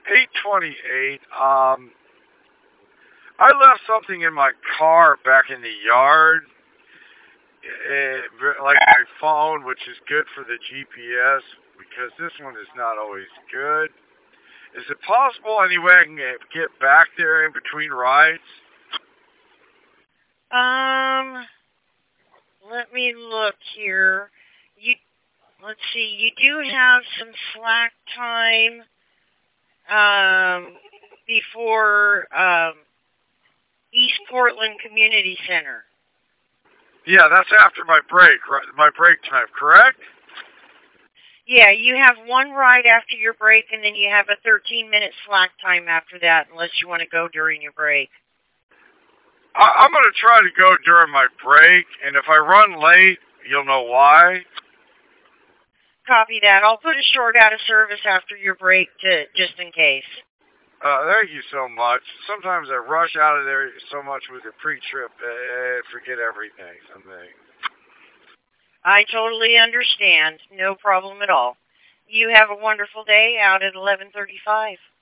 828. I left something in my car back in the yard, like my phone, which is good for the GPS because this one is not always good. Is it possible any way I can get back there in between rides? Um, let me look here. You let's see. You do have some slack time before East Portland Community Center. Yeah, that's after my break, right? My break time, correct? Yeah, you have one ride after your break, and then you have a 13-minute slack time after that, unless you want to go during your break. I'm going to try to go during my break, and if I run late, you'll know why. Copy that. I'll put a short out of service after your break, just in case. Thank you so much. Sometimes I rush out of there so much with the pre-trip, forget everything. Something. I totally understand. No problem at all. You have a wonderful day out at 11:35.